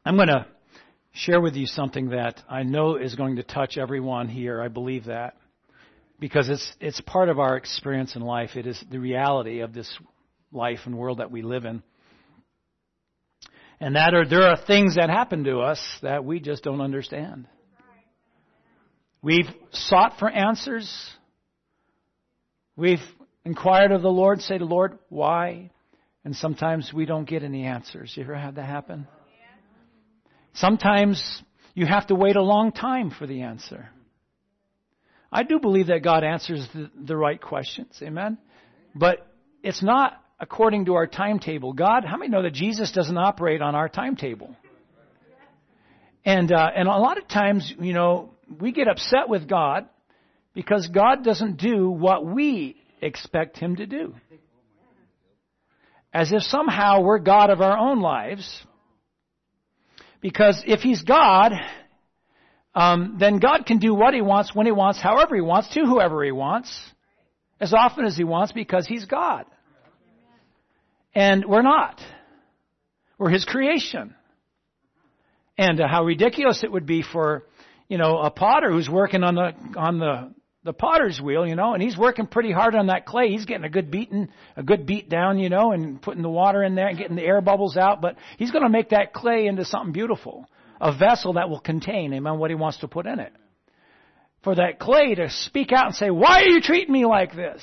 I'm going to share with you something that I know is going to touch everyone here. I believe that. Because it's part of our experience in life. It is the reality of this life and world that we live in. And there are things that happen to us that we just don't understand. We've sought for answers. We've inquired of the Lord, say to the Lord, why? And sometimes we don't get any answers. You ever had that happen? Sometimes you have to wait a long time for the answer. I do believe that God answers the right questions. Amen? But it's not according to our timetable. How many know that Jesus doesn't operate on our timetable? And a lot of times, we get upset with God because God doesn't do what we expect Him to do. As if somehow we're God of our own lives. Because if He's God, then God can do what He wants, when He wants, however He wants, to whoever He wants, as often as He wants, because He's God. And we're not. We're His creation. And how ridiculous it would be for, a potter who's working on the potter's wheel, and he's working pretty hard on that clay. He's getting a good beat down, and putting the water in there and getting the air bubbles out. But he's going to make that clay into something beautiful. A vessel that will contain, amen, what he wants to put in it. For that clay to speak out and say, why are you treating me like this?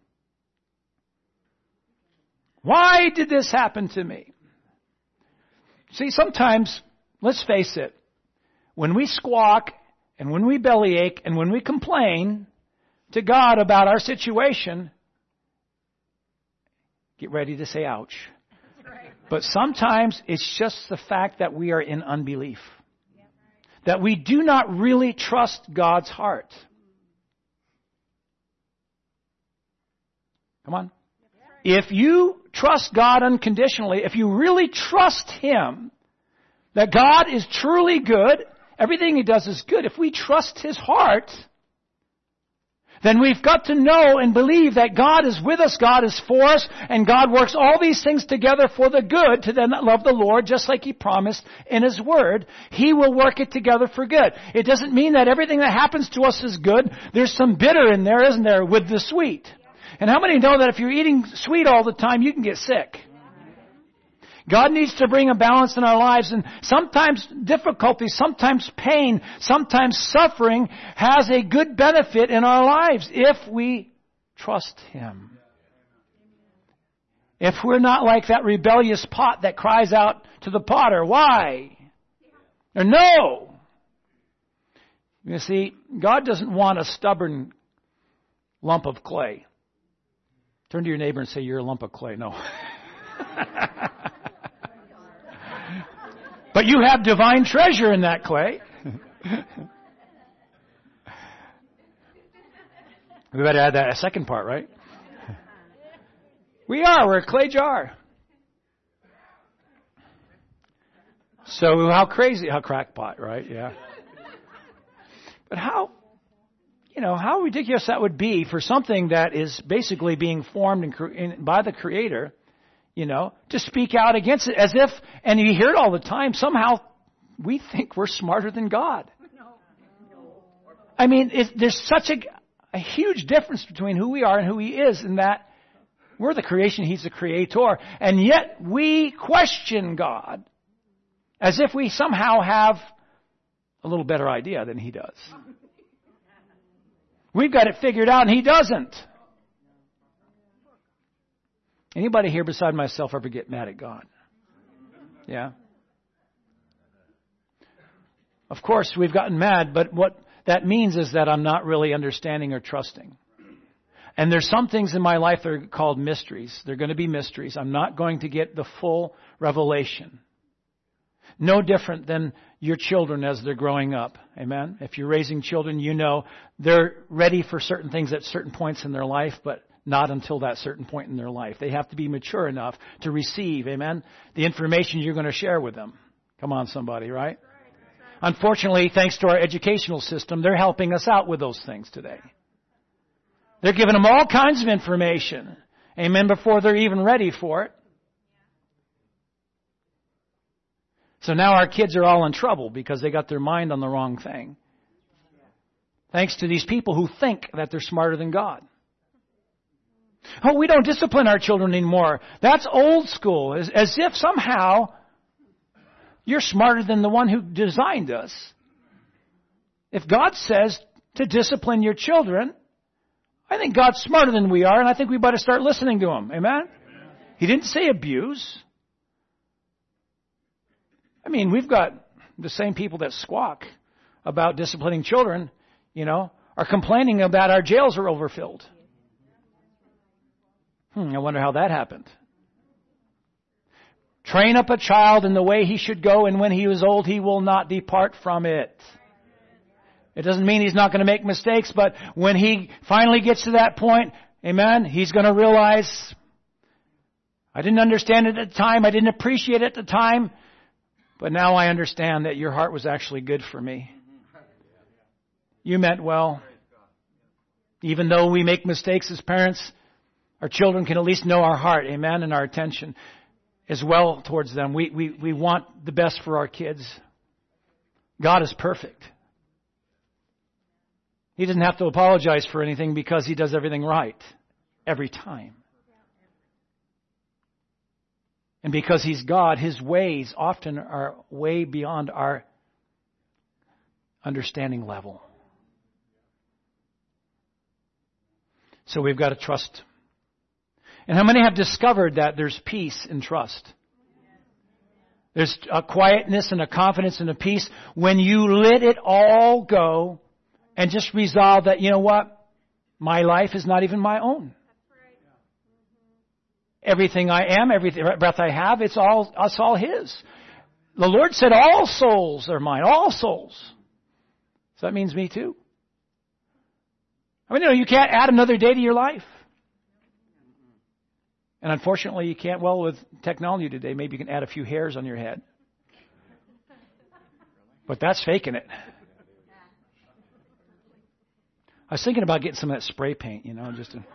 Why did this happen to me? See, sometimes, let's face it, when we squawk and when we bellyache and when we complain to God about our situation, get ready to say ouch. But sometimes it's just the fact that we are in unbelief. That we do not really trust God's heart. Come on. If you trust God unconditionally, if you really trust Him, that God is truly good, everything He does is good. If we trust His heart, then we've got to know and believe that God is with us, God is for us, and God works all these things together for the good to them that love the Lord, just like He promised in His Word. He will work it together for good. It doesn't mean that everything that happens to us is good. There's some bitter in there, isn't there, with the sweet? And how many know that if you're eating sweet all the time, you can get sick? God needs to bring a balance in our lives, and sometimes difficulty, sometimes pain, sometimes suffering has a good benefit in our lives if we trust Him. If we're not like that rebellious pot that cries out to the potter, why? Or no. You see, God doesn't want a stubborn lump of clay. Turn to your neighbor and say, you're a lump of clay. No. But you have divine treasure in that clay. We better add that a second part, right? We're a clay jar. So how crackpot, right? Yeah. But how ridiculous that would be for something that is basically being formed by the Creator, to speak out against it as if, and you hear it all the time, somehow we think we're smarter than God. I mean, there's such a huge difference between who we are and who He is, in that we're the creation, He's the Creator, and yet we question God as if we somehow have a little better idea than He does. We've got it figured out and He doesn't. Anybody here beside myself ever get mad at God? Yeah? Of course, we've gotten mad, but what that means is that I'm not really understanding or trusting. And there's some things in my life that are called mysteries. They're going to be mysteries. I'm not going to get the full revelation. No different than your children as they're growing up. Amen? If you're raising children, they're ready for certain things at certain points in their life, but not until that certain point in their life. They have to be mature enough to receive, amen, the information you're going to share with them. Come on, somebody, right? Unfortunately, thanks to our educational system, they're helping us out with those things today. They're giving them all kinds of information, amen, before they're even ready for it. So now our kids are all in trouble because they got their mind on the wrong thing. Thanks to these people who think that they're smarter than God. Oh, we don't discipline our children anymore. That's old school. As if somehow you're smarter than the one who designed us. If God says to discipline your children, I think God's smarter than we are, and I think we better start listening to Him. Amen? He didn't say abuse. I mean, we've got the same people that squawk about disciplining children, are complaining about our jails are overfilled. I wonder how that happened. Train up a child in the way he should go, and when he is old, he will not depart from it. It doesn't mean he's not going to make mistakes, but when he finally gets to that point, amen, he's going to realize, I didn't understand it at the time, I didn't appreciate it at the time, but now I understand that your heart was actually good for me. You meant well. Even though we make mistakes as parents, our children can at least know our heart, amen, and our attention as well towards them. We want the best for our kids. God is perfect. He doesn't have to apologize for anything because He does everything right every time. And because He's God, His ways often are way beyond our understanding level. So we've got to trust. And how many have discovered that there's peace in trust? There's a quietness and a confidence and a peace when you let it all go and just resolve that, you know what? My life is not even my own. Everything I am, every breath I have, it's all His. The Lord said all souls are mine, all souls. So that means me too. I mean, you can't add another day to your life. And unfortunately, you can't, with technology today, maybe you can add a few hairs on your head. But that's faking it. I was thinking about getting some of that spray paint, just to...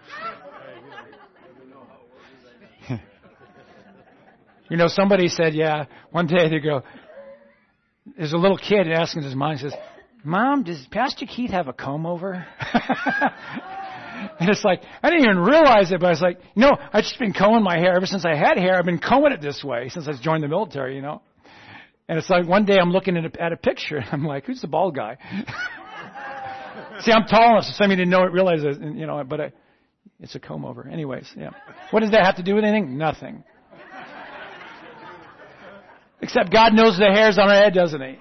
somebody said, one day they go, there's a little kid asking his mom, he says, Mom, does Pastor Keith have a comb over? And it's like, I didn't even realize it, but I was like, I've just been combing my hair. Ever since I had hair, I've been combing it this way since I joined the military, And it's like one day I'm looking at a picture, and I'm like, who's the bald guy? See, I'm tall enough, so some of you didn't realize it, but it's a comb over. Anyways, What does that have to do with anything? Nothing. Except God knows the hairs on our head, doesn't He?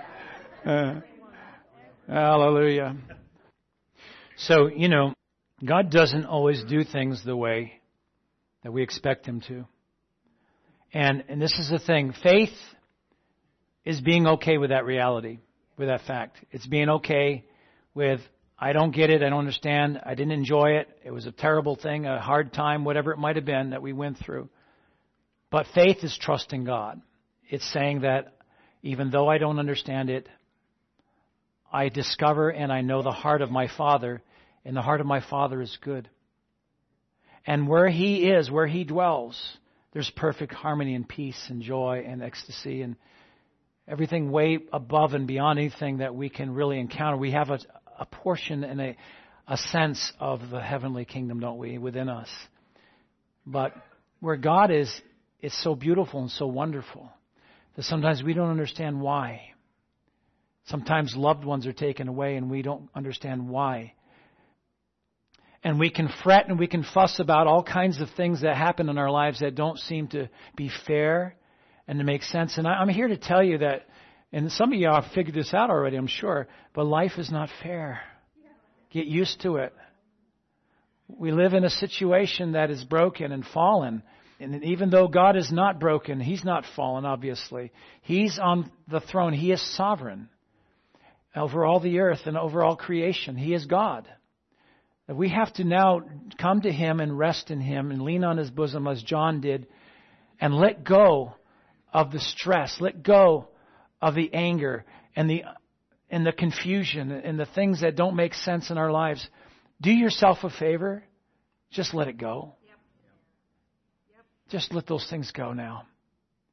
Hallelujah. So, God doesn't always do things the way that we expect Him to. And this is the thing. Faith is being okay with that reality, with that fact. It's being okay with, I don't get it, I don't understand, I didn't enjoy it, it was a terrible thing, a hard time, whatever it might have been that we went through. But faith is trusting God. It's saying that even though I don't understand it, I discover and I know the heart of my Father, and the heart of my Father is good. And where He is, where He dwells, there's perfect harmony and peace and joy and ecstasy and everything way above and beyond anything that we can really encounter. We have a portion and a sense of the heavenly kingdom, don't we, within us. But where God is, it's so beautiful and so wonderful that sometimes we don't understand why. Sometimes loved ones are taken away and we don't understand why. And we can fret and we can fuss about all kinds of things that happen in our lives that don't seem to be fair and to make sense. And I'm here to tell you that, and some of you have figured this out already, I'm sure, but life is not fair. Get used to it. We live in a situation that is broken and fallen. And even though God is not broken, He's not fallen, obviously. He's on the throne. He is sovereign over all the earth and over all creation. He is God. We have to now come to Him and rest in Him and lean on His bosom as John did and let go of the stress, let go of the anger and the confusion and the things that don't make sense in our lives. Do yourself a favor. Just let it go. Just let those things go now.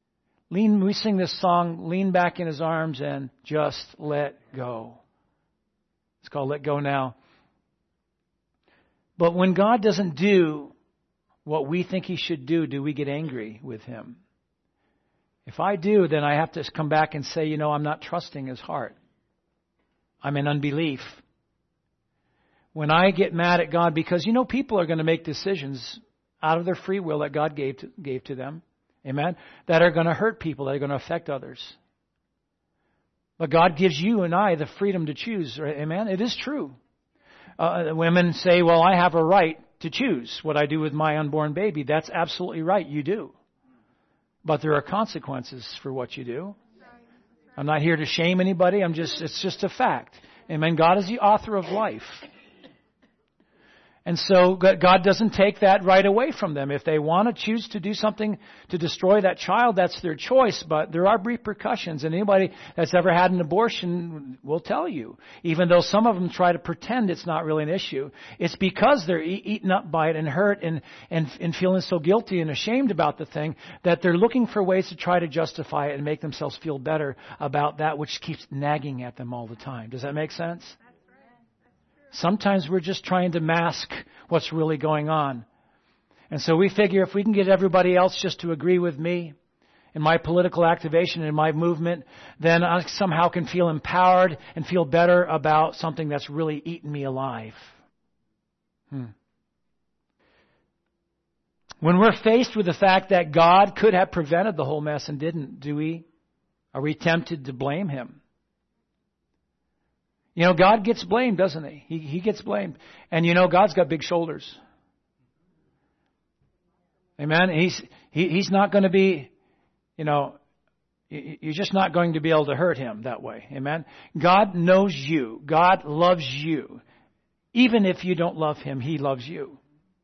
we sing this song, lean back in His arms and just let go. It's called Let Go Now. But when God doesn't do what we think He should do we get angry with Him? If I do, then I have to come back and say, I'm not trusting His heart. I'm in unbelief. When I get mad at God, because people are going to make decisions out of their free will that God gave to them, amen, that are going to hurt people, that are going to affect others. But God gives you and I the freedom to choose, right? Amen? It is true. Women say, well, I have a right to choose what I do with my unborn baby. That's absolutely right, you do. But there are consequences for what you do. I'm not here to shame anybody. It's just a fact. Amen. God is the author of life. And so God doesn't take that right away from them. If they want to choose to do something to destroy that child, that's their choice. But there are repercussions. And anybody that's ever had an abortion will tell you, even though some of them try to pretend it's not really an issue, it's because they're eaten up by it and hurt and feeling so guilty and ashamed about the thing that they're looking for ways to try to justify it and make themselves feel better about that which keeps nagging at them all the time. Does that make sense? Sometimes we're just trying to mask what's really going on. And so we figure if we can get everybody else just to agree with me in my political activation and my movement, then I somehow can feel empowered and feel better about something that's really eaten me alive. When we're faced with the fact that God could have prevented the whole mess and didn't, are we tempted to blame Him? God gets blamed, doesn't He? He gets blamed. And God's got big shoulders. Amen? He's not going to be, you're just not going to be able to hurt Him that way. Amen? God knows you. God loves you. Even if you don't love Him, He loves you.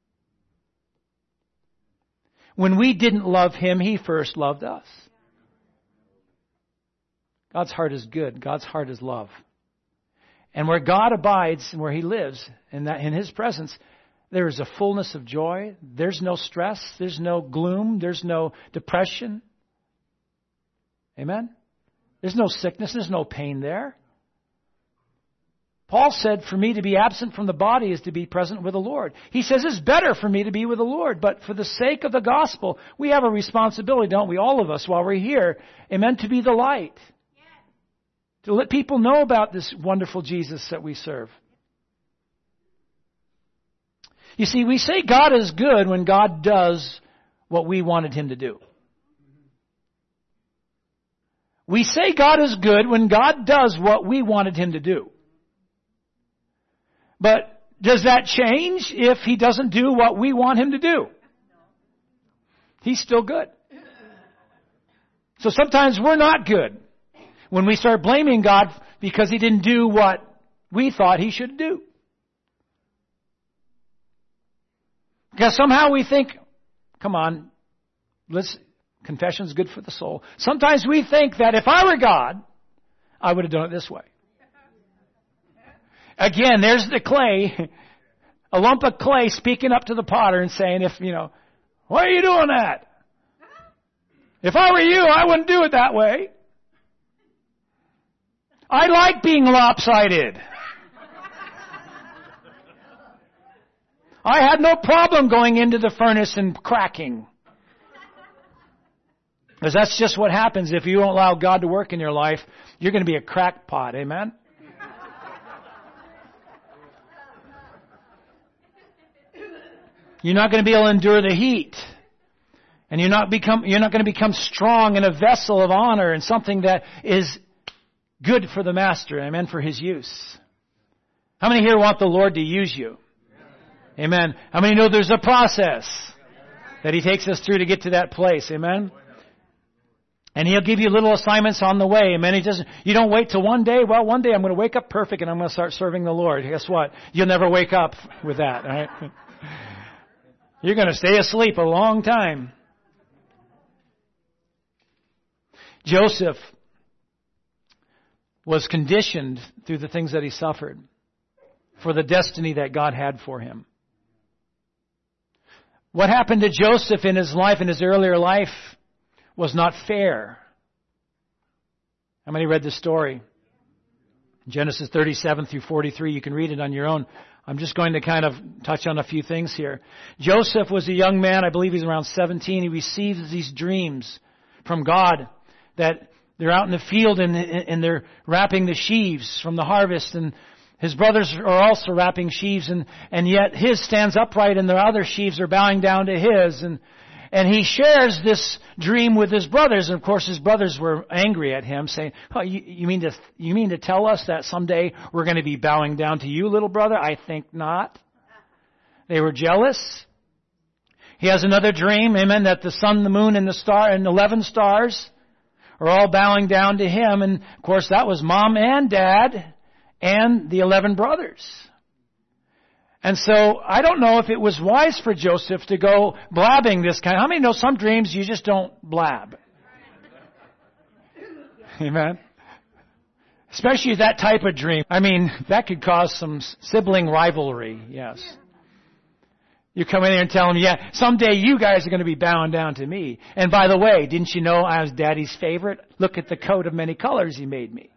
When we didn't love Him, He first loved us. God's heart is good. God's heart is love. And where God abides and where He lives, in His presence, there is a fullness of joy. There's no stress. There's no gloom. There's no depression. Amen? There's no sickness. There's no pain there. Paul said, for me to be absent from the body is to be present with the Lord. He says it's better for me to be with the Lord. But for the sake of the gospel, we have a responsibility, don't we, all of us, while we're here, amen, to be the light. To let people know about this wonderful Jesus that we serve. You see, we say God is good when God does what we wanted Him to do. We say God is good when God does what we wanted Him to do. But does that change if He doesn't do what we want Him to do? He's still good. So sometimes we're not good when we start blaming God because He didn't do what we thought He should do. Because somehow we think, come on, confession's good for the soul. Sometimes we think that if I were God, I would have done it this way. Again, there's the clay, a lump of clay speaking up to the potter and saying, why are you doing that? If I were you, I wouldn't do it that way. I like being lopsided. I had no problem going into the furnace and cracking. Because that's just what happens if you don't allow God to work in your life. You're going to be a crackpot. Amen? You're not going to be able to endure the heat. And you're not going to become strong in a vessel of honor and something that is good for the master, amen, for His use. How many here want the Lord to use you? Amen. How many know there's a process that He takes us through to get to that place? Amen. And He'll give you little assignments on the way. Amen. You don't wait till one day. Well, one day I'm going to wake up perfect and I'm going to start serving the Lord. Guess what? You'll never wake up with that, all right? You're going to stay asleep a long time. Joseph was conditioned through the things that he suffered for the destiny that God had for him. What happened to Joseph in his life, in his earlier life, was not fair. How many read this story? Genesis 37 through 43, you can read it on your own. I'm just going to kind of touch on a few things here. Joseph was a young man, I believe he's around 17. He receives these dreams from God that they're out in the field and they're wrapping the sheaves from the harvest, and his brothers are also wrapping sheaves, and yet his stands upright and the other sheaves are bowing down to his, and he shares this dream with his brothers, and of course his brothers were angry at him, saying, "Oh, you mean to tell us that someday we're going to be bowing down to you, little brother? I think not." They were jealous. He has another dream, amen, that the sun, the moon, and the star, and 11 stars are all bowing down to him, and of course that was mom and dad and the 11 brothers. And so, I don't know if it was wise for Joseph to go blabbing this kind. How many know some dreams you just don't blab? Amen? Especially that type of dream. I mean, that could cause some sibling rivalry, yes. You come in there and tell them, yeah, someday you guys are going to be bowing down to me. And by the way, didn't you know I was Daddy's favorite? Look at the coat of many colors he made me.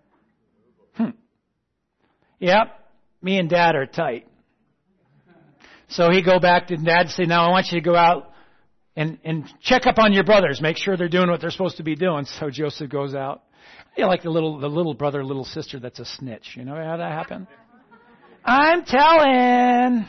Yep, me and Dad are tight. So he go back to Dad and say, now I want you to go out and check up on your brothers. Make sure they're doing what they're supposed to be doing. So Joseph goes out. You know, like the little brother, little sister that's a snitch. You know how that happened? I'm telling.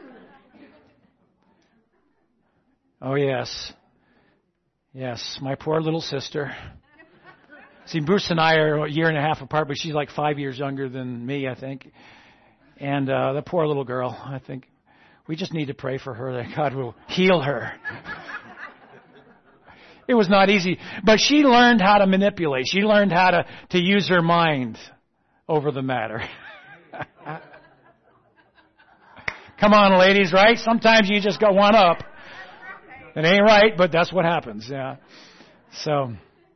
Oh, yes. Yes, my poor little sister. See, Bruce and I are a year and a half apart, but she's like 5 years younger than me, I think. And the poor little girl, I think. We just need to pray for her that God will heal her. It was not easy. But she learned how to manipulate. She learned how to use her mind over the matter. Come on, ladies, right? Sometimes you just got one up. It ain't right, but that's what happens, yeah. So,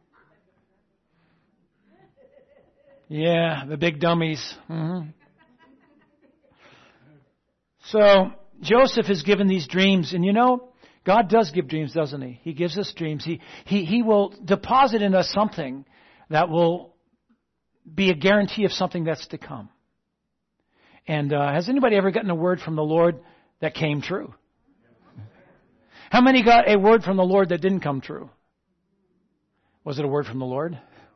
yeah, the big dummies. Mm-hmm. So, Joseph is given these dreams, and you know, God does give dreams, doesn't He? He gives us dreams. He will deposit in us something that will be a guarantee of something that's to come. And has anybody ever gotten a word from the Lord that came true? How many got a word from the Lord that didn't come true? Was it a word from the Lord?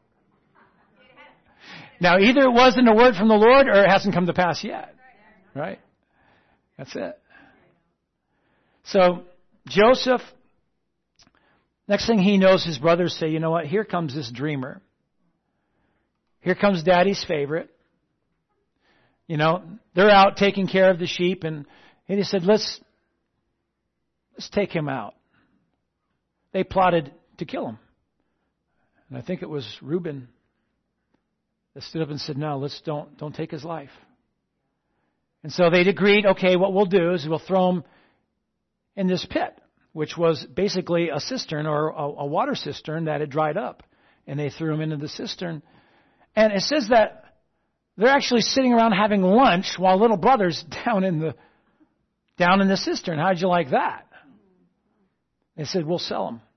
Now, either it wasn't a word from the Lord or it hasn't come to pass yet. Right? That's it. So, Joseph, next thing he knows, his brothers say, you know what, here comes this dreamer. Here comes Daddy's favorite. You know, they're out taking care of the sheep, and he said, let's take him out. They plotted to kill him. And I think it was Reuben that stood up and said, no, don't take his life. And so they'd agreed, okay, what we'll do is we'll throw him in this pit, which was basically a cistern or a water cistern that had dried up. And they threw him into the cistern. And it says that they're actually sitting around having lunch while little brother's down in the cistern. How'd you like that? They said, we'll sell him.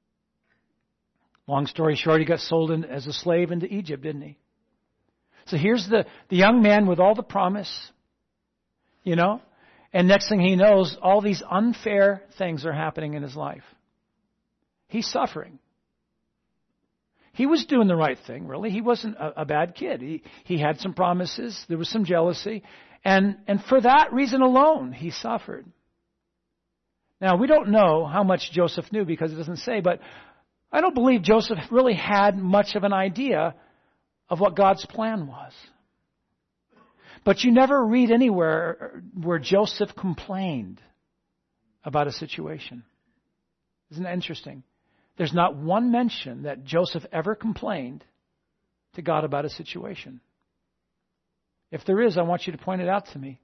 Long story short, he got sold as a slave into Egypt, didn't he? So here's the young man with all the promise, you know, and next thing he knows, all these unfair things are happening in his life. He's suffering. He was doing the right thing, really. He wasn't a bad kid. He had some promises. There was some jealousy. And for that reason alone, he suffered. Now, we don't know how much Joseph knew because it doesn't say, but I don't believe Joseph really had much of an idea of what God's plan was. But you never read anywhere where Joseph complained about a situation. Isn't that interesting? There's not one mention that Joseph ever complained to God about a situation. If there is, I want you to point it out to me.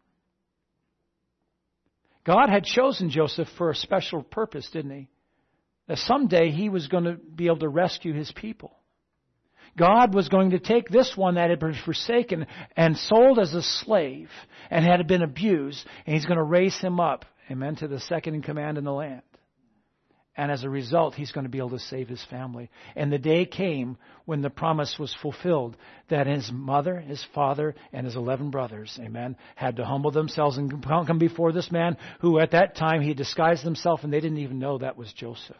God had chosen Joseph for a special purpose, didn't He? That someday he was going to be able to rescue his people. God was going to take this one that had been forsaken and sold as a slave and had been abused, and He's going to raise him up, amen, to the second in command in the land. And as a result, he's going to be able to save his family. And the day came when the promise was fulfilled that his mother, his father, and his 11 brothers, amen, had to humble themselves and come before this man who at that time he disguised himself and they didn't even know that was Joseph.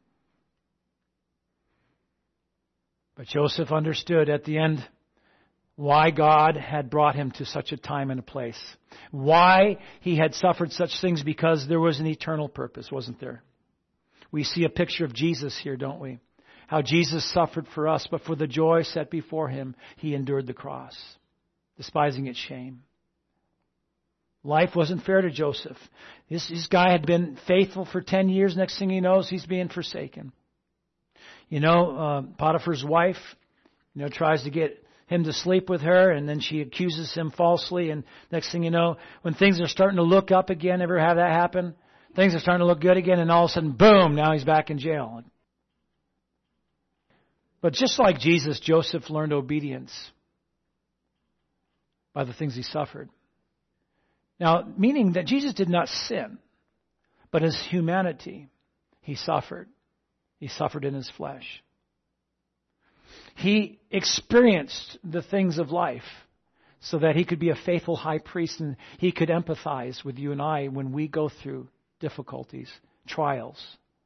But Joseph understood at the end why God had brought him to such a time and a place. Why he had suffered such things, because there was an eternal purpose, wasn't there? We see a picture of Jesus here, don't we? How Jesus suffered for us, but for the joy set before him, he endured the cross, despising its shame. Life wasn't fair to Joseph. This guy had been faithful for 10 years. Next thing he knows, he's being forsaken. Potiphar's wife, tries to get him to sleep with her, and then she accuses him falsely. And next thing you know, when things are starting to look up again, ever have that happen? Things are starting to look good again, and all of a sudden, boom, now he's back in jail. But just like Jesus, Joseph learned obedience by the things he suffered. Now, meaning that Jesus did not sin, but his humanity, he suffered. He suffered in his flesh. He experienced the things of life so that he could be a faithful high priest, and he could empathize with you and I when we go through difficulties, trials.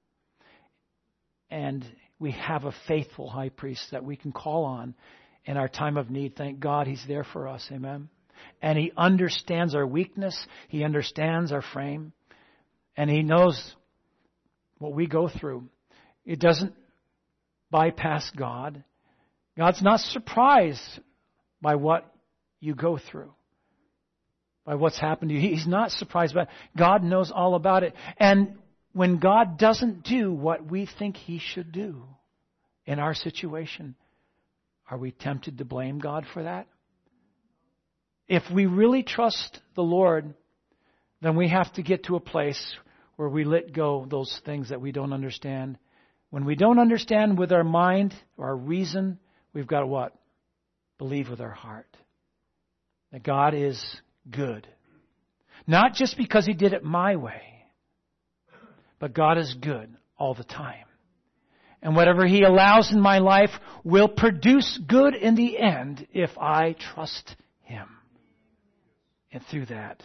And we have a faithful high priest that we can call on in our time of need. Thank God he's there for us. Amen. And he understands our weakness. He understands our frame. And he knows what we go through. It doesn't bypass God. God's not surprised by what you go through, by what's happened to you. He's not surprised by it. God knows all about it. And when God doesn't do what we think he should do in our situation, are we tempted to blame God for that? If we really trust the Lord, then we have to get to a place where we let go of those things that we don't understand. When we don't understand with our mind or our reason, we've got to what? Believe with our heart that God is good. Not just because he did it my way, but God is good all the time. And whatever he allows in my life will produce good in the end if I trust him. And through that,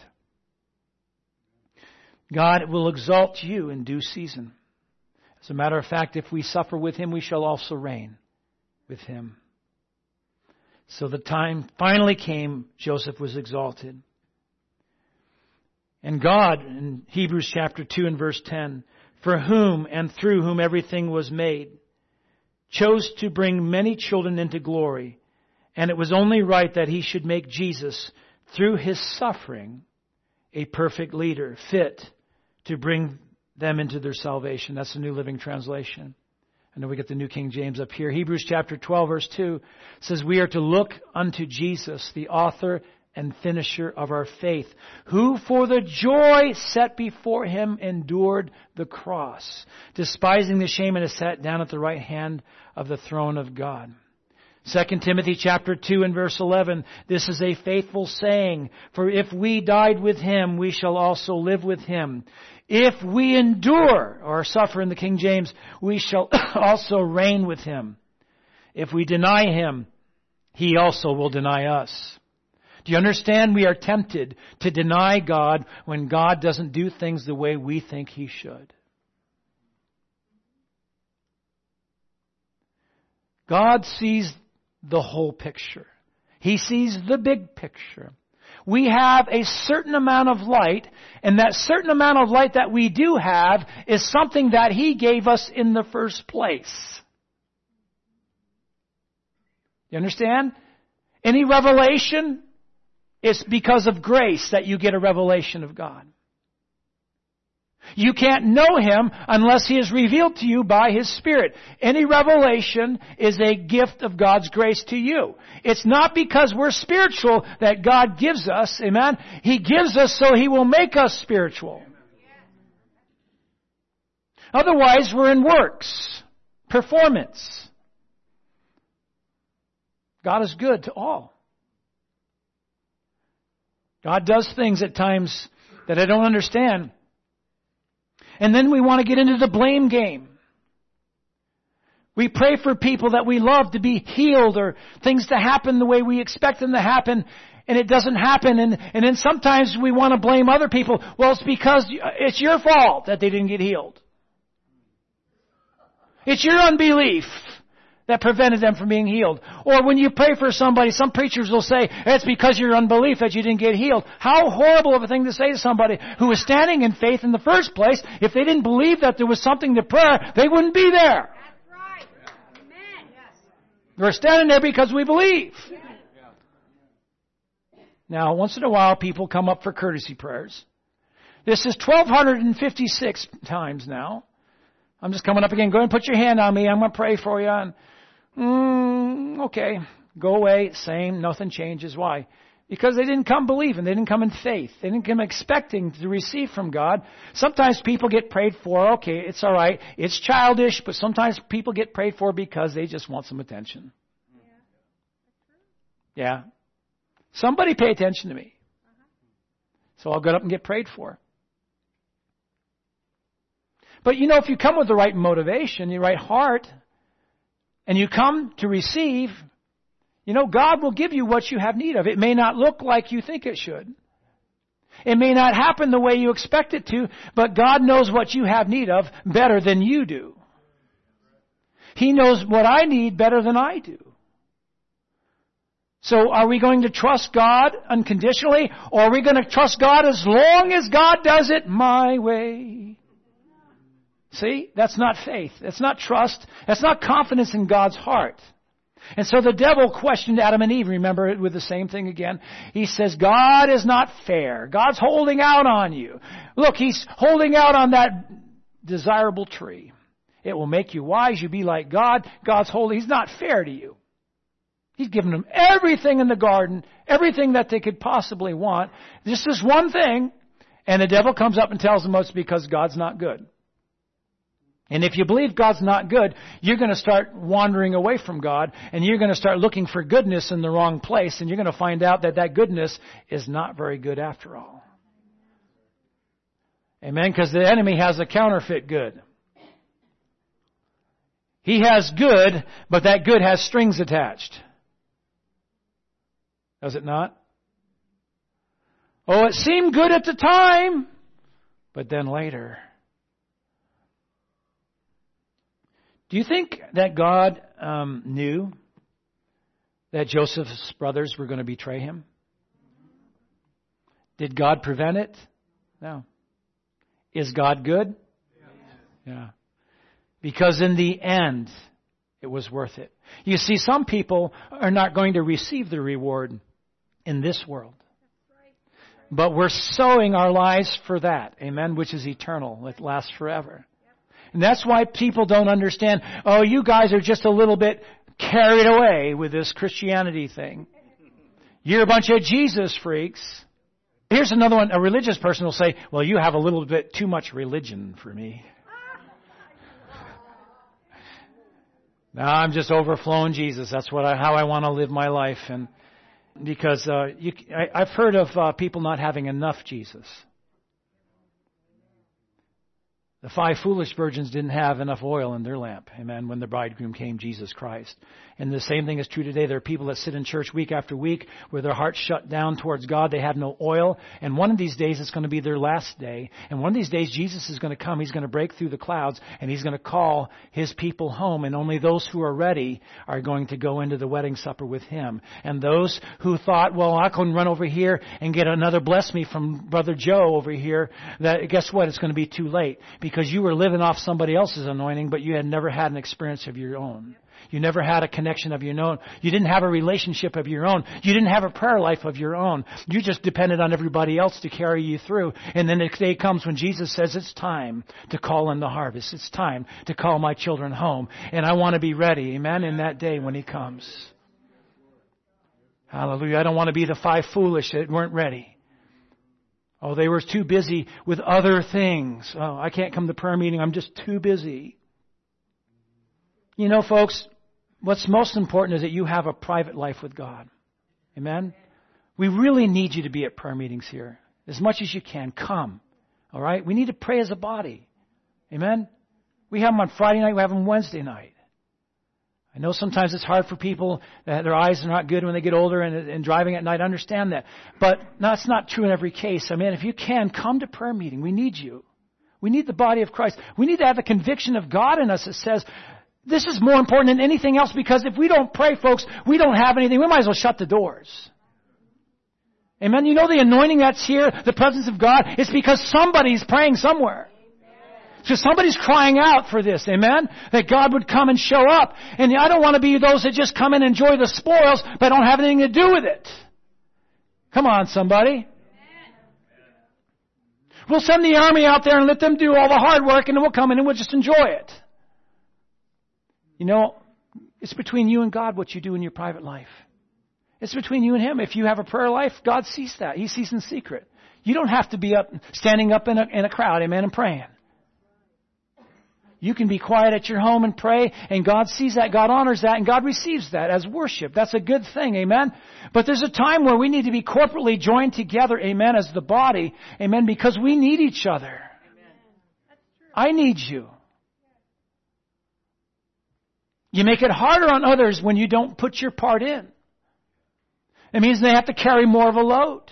God will exalt you in due season. As a matter of fact, if we suffer with him, we shall also reign with him. So the time finally came, Joseph was exalted. And God, in Hebrews chapter 2 and verse 10, for whom and through whom everything was made, chose to bring many children into glory. And it was only right that he should make Jesus, through his suffering, a perfect leader, fit to bring them into their salvation. That's the New Living Translation. I know we get the New King James up here. Hebrews chapter 12 verse 2 says, we are to look unto Jesus, the author and finisher of our faith, who for the joy set before him endured the cross, despising the shame, and is sat down at the right hand of the throne of God. 2 Timothy chapter 2 and verse 11, this is a faithful saying, for if we died with him, we shall also live with him. If we endure, or suffer in the King James, we shall also reign with him. If we deny him, he also will deny us. Do you understand? We are tempted to deny God when God doesn't do things the way we think he should. God sees the whole picture. He sees the big picture. We have a certain amount of light, and that certain amount of light that we do have is something that he gave us in the first place. You understand? Any revelation, it's because of grace that you get a revelation of God. You can't know him unless he is revealed to you by his Spirit. Any revelation is a gift of God's grace to you. It's not because we're spiritual that God gives us, amen? He gives us so he will make us spiritual. Otherwise, we're in works, performance. God is good to all. God does things at times that I don't understand. And then we want to get into the blame game. We pray for people that we love to be healed or things to happen the way we expect them to happen, and it doesn't happen. And then sometimes we want to blame other people. Well, it's because it's your fault that they didn't get healed. It's your unbelief that prevented them from being healed. Or when you pray for somebody, some preachers will say, it's because of your unbelief that you didn't get healed. How horrible of a thing to say to somebody who was standing in faith in the first place. If they didn't believe that there was something to prayer, they wouldn't be there. That's right. Amen. Yes. We're standing there because we believe. Now, once in a while, people come up for courtesy prayers. This is 1,256 times now. I'm just coming up again. Go ahead and put your hand on me. I'm going to pray for you. And, okay, go away. Same. Nothing changes. Why? Because they didn't come believing. They didn't come in faith. They didn't come expecting to receive from God. Sometimes people get prayed for. Okay, it's all right. It's childish, but sometimes people get prayed for because they just want some attention. Yeah. Somebody pay attention to me. So I'll get up and get prayed for. But you know, if you come with the right motivation, the right heart, and you come to receive, you know, God will give you what you have need of. It may not look like you think it should. It may not happen the way you expect it to, but God knows what you have need of better than you do. He knows what I need better than I do. So are we going to trust God unconditionally, or are we going to trust God as long as God does it my way? See, that's not faith. That's not trust. That's not confidence in God's heart. And so the devil questioned Adam and Eve. Remember it with the same thing again. He says, God is not fair. God's holding out on you. Look, He's holding out on that desirable tree. It will make you wise. You be like God. God's holding. He's not fair to you. He's given them everything in the garden, everything that they could possibly want. Just this one thing. And the devil comes up and tells them, oh, it's because God's not good. And if you believe God's not good, you're going to start wandering away from God, and you're going to start looking for goodness in the wrong place, and you're going to find out that that goodness is not very good after all. Amen? Because the enemy has a counterfeit good. He has good, but that good has strings attached. Does it not? Oh, it seemed good at the time, but then later. Do you think that God knew that Joseph's brothers were going to betray him? Did God prevent it? No. Is God good? Yeah. Because in the end, it was worth it. You see, some people are not going to receive the reward in this world. But we're sowing our lives for that, amen, which is eternal. It lasts forever. And that's why people don't understand, oh, you guys are just a little bit carried away with this Christianity thing. You're a bunch of Jesus freaks. Here's another one. A religious person will say, well, you have a little bit too much religion for me. No, I'm just overflowing Jesus. That's how I want to live my life. And because I've heard of people not having enough Jesus. The 5 foolish virgins didn't have enough oil in their lamp, amen, when the bridegroom came, Jesus Christ. And the same thing is true today. There are people that sit in church week after week with their hearts shut down towards God. They have no oil. And one of these days it's going to be their last day. And one of these days Jesus is going to come. He's going to break through the clouds and He's going to call His people home. And only those who are ready are going to go into the wedding supper with Him. And those who thought, well, I can run over here and get another bless me from Brother Joe over here, that guess what? It's going to be too late. Because you were living off somebody else's anointing, but you had never had an experience of your own. You never had a connection of your own. You didn't have a relationship of your own. You didn't have a prayer life of your own. You just depended on everybody else to carry you through. And then the day comes when Jesus says, it's time to call in the harvest. It's time to call my children home. And I want to be ready, amen, in that day when He comes. Hallelujah. I don't want to be the 5 foolish that weren't ready. Oh, they were too busy with other things. Oh, I can't come to prayer meeting. I'm just too busy. You know, folks, what's most important is that you have a private life with God. Amen? We really need you to be at prayer meetings here. As much as you can, come. All right? We need to pray as a body. Amen? We have them on Friday night. We have them Wednesday night. I know sometimes it's hard for people that their eyes are not good when they get older and driving at night. I understand that. But that's not true in every case. I mean, if you can, come to prayer meeting. We need you. We need the body of Christ. We need to have the conviction of God in us that says, this is more important than anything else, because if we don't pray, folks, we don't have anything. We might as well shut the doors. Amen? You know the anointing that's here, the presence of God, it's because somebody's praying somewhere. So somebody's crying out for this, amen? That God would come and show up. And I don't want to be those that just come and enjoy the spoils, but don't have anything to do with it. Come on, somebody. We'll send the army out there and let them do all the hard work, and then we'll come in and we'll just enjoy it. You know, it's between you and God what you do in your private life. It's between you and Him. If you have a prayer life, God sees that. He sees in secret. You don't have to be standing up in a crowd, amen, and praying. You can be quiet at your home and pray, and God sees that, God honors that, and God receives that as worship. That's a good thing, amen? But there's a time where we need to be corporately joined together, amen, as the body, amen, because we need each other. I need you. You make it harder on others when you don't put your part in. It means they have to carry more of a load.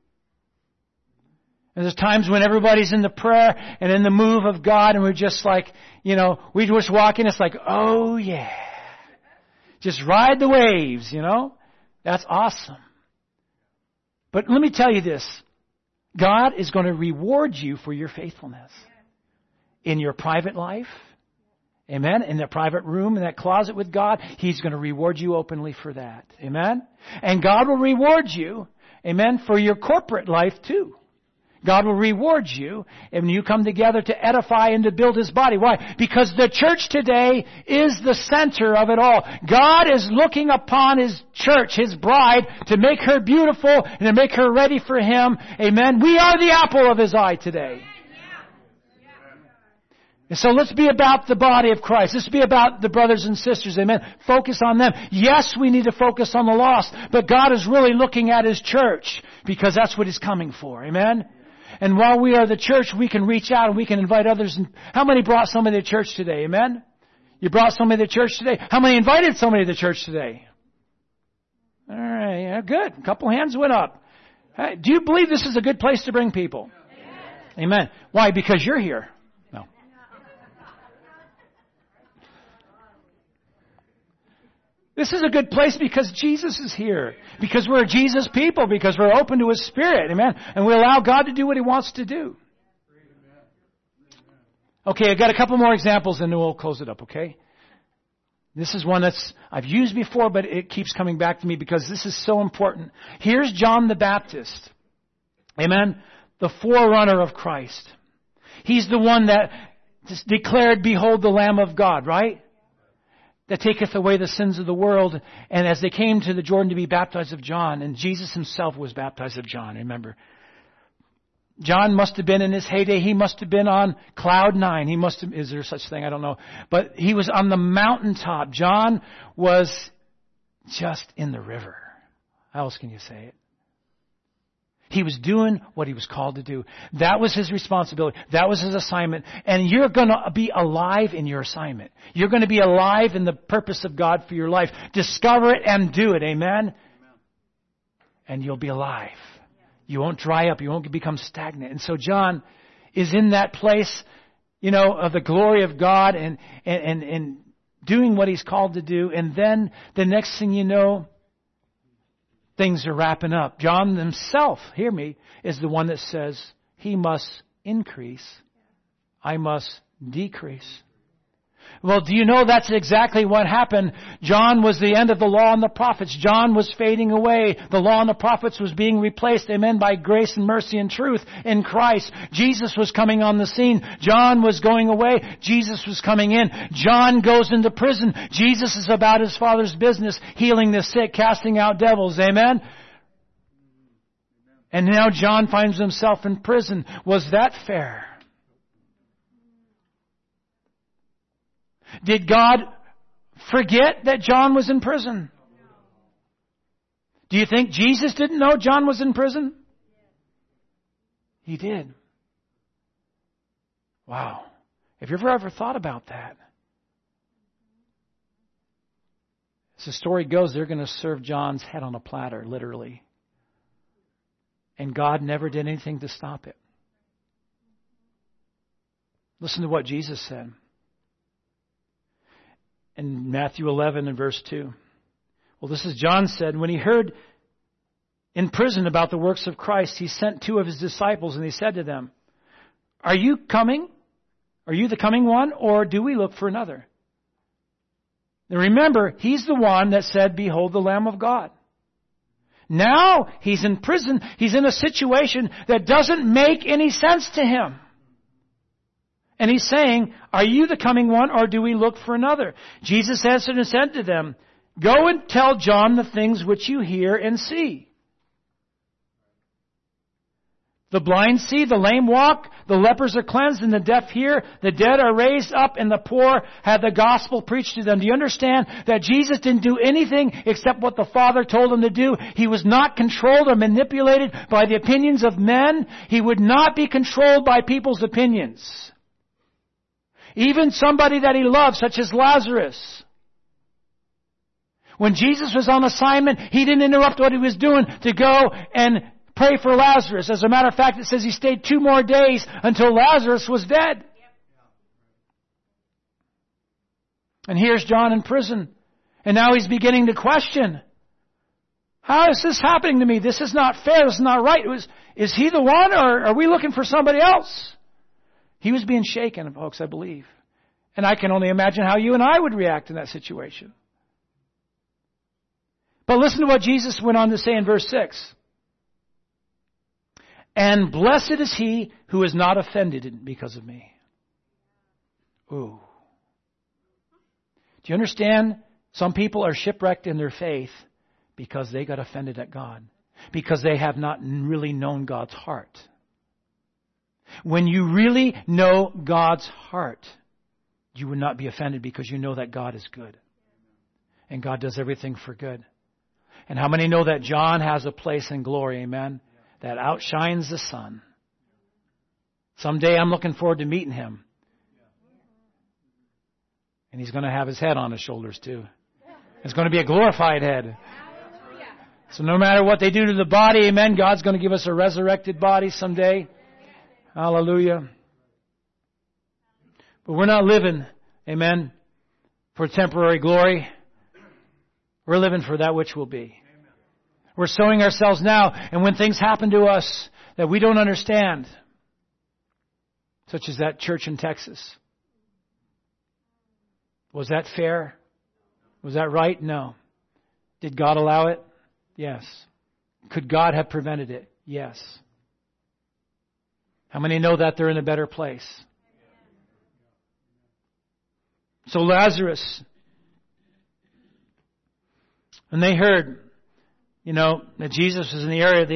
And there's times when everybody's in the prayer and in the move of God, and we're just like, you know, we just walk in, it's like, oh yeah. Just ride the waves, you know. That's awesome. But let me tell you this. God is going to reward you for your faithfulness. In your private life, amen, in that private room, in that closet with God, He's going to reward you openly for that. Amen. And God will reward you, amen, for your corporate life too. God will reward you when you come together to edify and to build His body. Why? Because the church today is the center of it all. God is looking upon His church, His bride, to make her beautiful and to make her ready for Him. Amen. We are the apple of His eye today. And so let's be about the body of Christ. Let's be about the brothers and sisters. Amen. Focus on them. Yes, we need to focus on the lost, but God is really looking at His church because that's what He's coming for. Amen. And while we are the church, we can reach out and we can invite others. And how many brought somebody to church today? Amen? You brought somebody to church today? How many invited somebody to church today? All right, yeah, good. A couple hands went up. Hey, do you believe this is a good place to bring people? Amen. Why? Because you're here. No. This is a good place because Jesus is here. Because we're Jesus people. Because we're open to His Spirit. Amen. And we allow God to do what He wants to do. Okay, I've got a couple more examples and then we'll close it up, okay? This is one I've used before, but it keeps coming back to me because this is so important. Here's John the Baptist. Amen. The forerunner of Christ. He's the one that declared, "Behold the Lamb of God," right? That taketh away the sins of the world. And as they came to the Jordan to be baptized of John, and Jesus Himself was baptized of John, remember. John must have been in his heyday. He must have been on cloud 9. He must have, is there such thing? I don't know. But he was on the mountaintop. John was just in the river. How else can you say it? He was doing what he was called to do. That was his responsibility. That was his assignment. And you're going to be alive in your assignment. You're going to be alive in the purpose of God for your life. Discover it and do it. Amen? And you'll be alive. You won't dry up. You won't become stagnant. And so John is in that place, you know, of the glory of God and doing what he's called to do. And then the next thing you know, things are wrapping up. John himself, hear me, is the one that says, he must increase, I must decrease. Well, do you know that's exactly what happened? John was the end of the law and the prophets. John was fading away. The law and the prophets was being replaced, amen, by grace and mercy and truth in Christ. Jesus was coming on the scene. John was going away. Jesus was coming in. John goes into prison. Jesus is about His Father's business, healing the sick, casting out devils, amen? And now John finds himself in prison. Was that fair? Did God forget that John was in prison? Do you think Jesus didn't know John was in prison? He did. Wow. Have you ever thought about that? As the story goes, they're going to serve John's head on a platter, literally. And God never did anything to stop it. Listen to what Jesus said in Matthew 11 and verse 2. Well, this is John said, when he heard in prison about the works of Christ, he sent 2 of his disciples and he said to them, are you coming? Are you the coming one, or do we look for another? Now remember, he's the one that said, behold the Lamb of God. Now he's in prison. He's in a situation that doesn't make any sense to him. And he's saying, are you the coming one, or do we look for another? Jesus answered and said to them, go and tell John the things which you hear and see. The blind see, the lame walk, the lepers are cleansed, and the deaf hear, the dead are raised up, and the poor have the gospel preached to them. Do you understand that Jesus didn't do anything except what the Father told him to do? He was not controlled or manipulated by the opinions of men. He would not be controlled by people's opinions. Even somebody that he loved, such as Lazarus. When Jesus was on assignment, he didn't interrupt what he was doing to go and pray for Lazarus. As a matter of fact, it says he stayed 2 more days until Lazarus was dead. And here's John in prison. And now he's beginning to question, how is this happening to me? This is not fair. This is not right. Is he the one, or are we looking for somebody else? He was being shaken, folks, I believe. And I can only imagine how you and I would react in that situation. But listen to what Jesus went on to say in verse 6. And blessed is he who is not offended because of me. Ooh. Do you understand? Some people are shipwrecked in their faith because they got offended at God. Because they have not really known God's heart. When you really know God's heart, you would not be offended because you know that God is good. And God does everything for good. And how many know that John has a place in glory, amen, that outshines the sun? Someday I'm looking forward to meeting him. And he's going to have his head on his shoulders too. It's going to be a glorified head. So no matter what they do to the body, amen, God's going to give us a resurrected body someday. Hallelujah. But we're not living, amen, for temporary glory. We're living for that which will be. We're sowing ourselves now, and when things happen to us that we don't understand, such as that church in Texas, was that fair? Was that right? No. Did God allow it? Yes. Could God have prevented it? Yes. How many know that they're in a better place? So Lazarus, when they heard, that Jesus was in the area,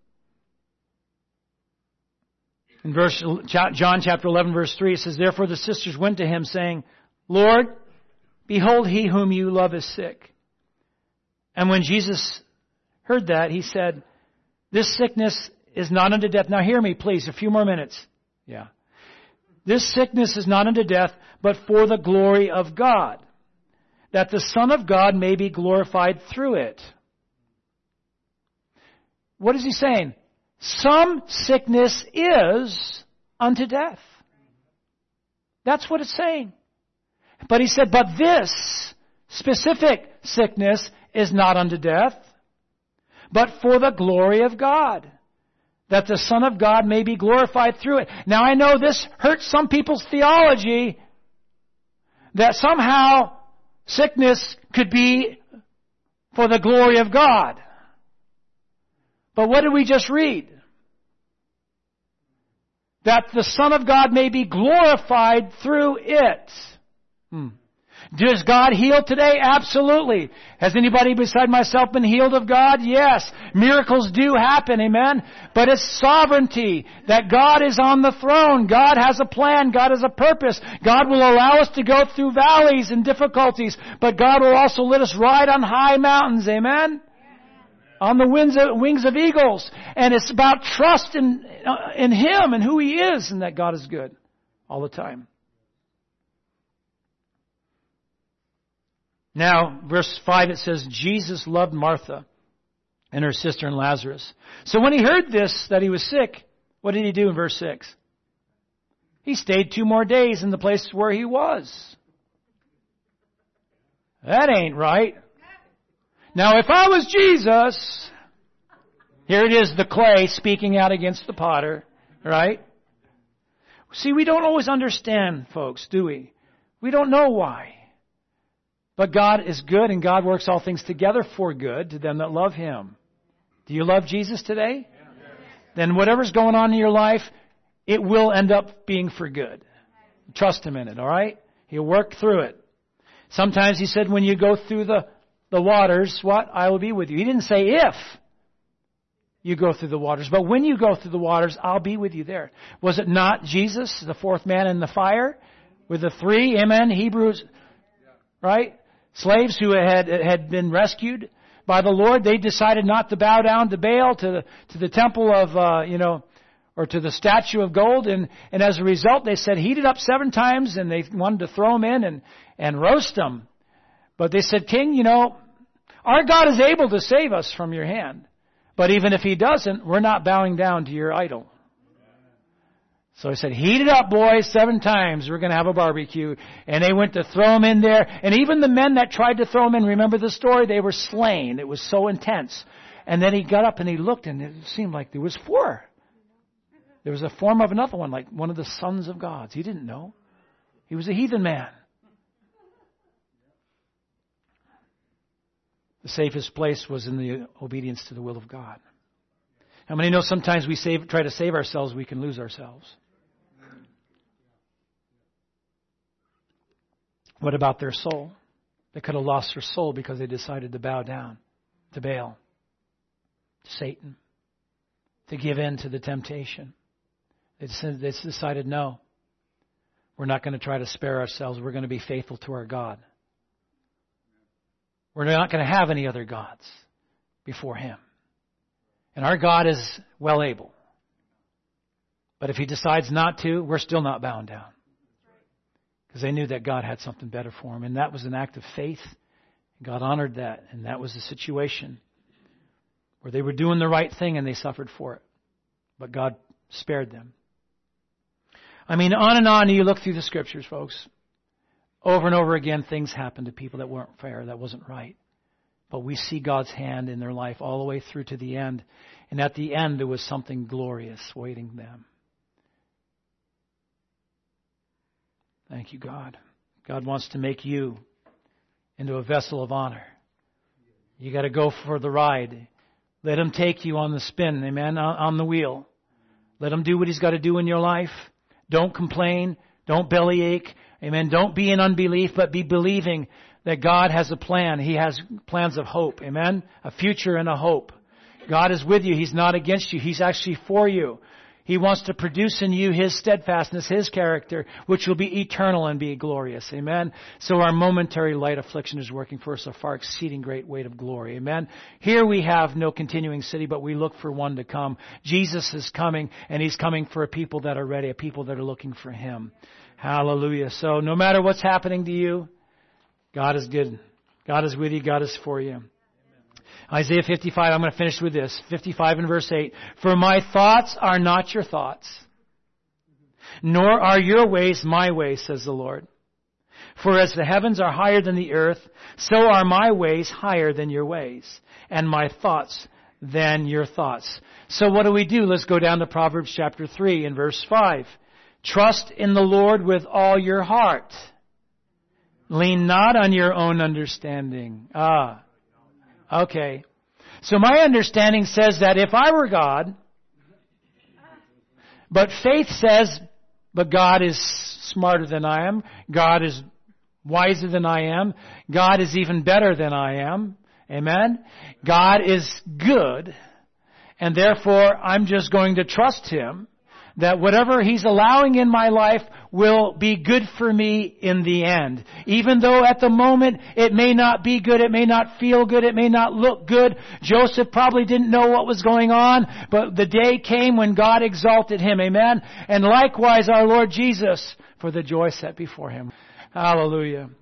in John chapter 11, verse 3, it says, therefore the sisters went to him saying, Lord, behold, he whom you love is sick. And when Jesus heard that, he said, this sickness is not unto death. Now hear me, please, a few more minutes. Yeah. This sickness is not unto death, but for the glory of God, that the Son of God may be glorified through it. What is he saying? Some sickness is unto death. That's what it's saying. But he said, but this specific sickness is not unto death, but for the glory of God, that the Son of God may be glorified through it. Now I know this hurts some people's theology, that somehow sickness could be for the glory of God. But what did we just read? That the Son of God may be glorified through it. Does God heal today? Absolutely. Has anybody beside myself been healed of God? Yes. Miracles do happen, amen? But it's sovereignty, that God is on the throne. God has a plan. God has a purpose. God will allow us to go through valleys and difficulties, but God will also let us ride on high mountains, amen? On the wings of eagles. And it's about trust in Him and who He is, and that God is good all the time. Now, verse 5, it says, Jesus loved Martha and her sister and Lazarus. So when he heard this, that he was sick, what did he do in verse 6? He stayed 2 more days in the place where he was. That ain't right. Now, if I was Jesus, here it is, the clay speaking out against the potter, right? See, we don't always understand, folks, do we? We don't know why. But God is good, and God works all things together for good to them that love Him. Do you love Jesus today? Then whatever's going on in your life, it will end up being for good. Trust Him in it, all right? He'll work through it. Sometimes He said, when you go through the waters, what? I will be with you. He didn't say if you go through the waters, but when you go through the waters, I'll be with you there. Was it not Jesus, the 4th man in the fire, with the 3, amen, Hebrews, right? Slaves who had been rescued by the Lord, they decided not to bow down to Baal, to the temple of, or to the statue of gold. And as a result, they said, heat it up 7 times, and they wanted to throw him in and roast him. But they said, King, our God is able to save us from your hand. But even if He doesn't, we're not bowing down to your idol. So he said, heat it up, boys, 7 times. We're going to have a barbecue. And they went to throw him in there. And even the men that tried to throw him in, remember the story? They were slain. It was so intense. And then he got up and he looked, and it seemed like there was 4. There was a form of another one, like one of the sons of gods. He didn't know. He was a heathen man. The safest place was in the obedience to the will of God. How many know sometimes we try to save ourselves, we can lose ourselves? What about their soul? They could have lost their soul because they decided to bow down to Baal, to Satan, to give in to the temptation. They decided, no, we're not going to try to spare ourselves. We're going to be faithful to our God. We're not going to have any other gods before Him. And our God is well able. But if He decides not to, we're still not bound down. Because they knew that God had something better for them. And that was an act of faith. God honored that. And that was the situation where they were doing the right thing and they suffered for it. But God spared them. I mean, on and on you look through the Scriptures, folks. Over and over again, things happened to people that weren't fair, that wasn't right. But we see God's hand in their life all the way through to the end. And at the end, there was something glorious waiting them. Thank you, God. God wants to make you into a vessel of honor. You got to go for the ride. Let Him take you on the spin, amen, on the wheel. Let Him do what He's got to do in your life. Don't complain. Don't bellyache. Amen. Don't be in unbelief, but be believing that God has a plan. He has plans of hope. Amen. A future and a hope. God is with you. He's not against you. He's actually for you. He wants to produce in you His steadfastness, His character, which will be eternal and be glorious. Amen. So our momentary light affliction is working for us a far exceeding great weight of glory. Amen. Here we have no continuing city, but we look for one to come. Jesus is coming, and He's coming for a people that are ready, a people that are looking for Him. Hallelujah. So no matter what's happening to you, God is good. God is with you. God is for you. Isaiah 55, I'm going to finish with this. 55 and verse 8. For my thoughts are not your thoughts, nor are your ways my ways, says the Lord. For as the heavens are higher than the earth, so are my ways higher than your ways, and my thoughts than your thoughts. So what do? Let's go down to Proverbs chapter 3 and verse 5. Trust in the Lord with all your heart. Lean not on your own understanding. Okay. So my understanding says that if I were God, but faith says, but God is smarter than I am, God is wiser than I am, God is even better than I am, amen? God is good, and therefore I'm just going to trust Him that whatever He's allowing in my life will be good for me in the end. Even though at the moment it may not be good, it may not feel good, it may not look good. Joseph probably didn't know what was going on, but the day came when God exalted him, amen? And likewise our Lord Jesus, for the joy set before Him. Hallelujah.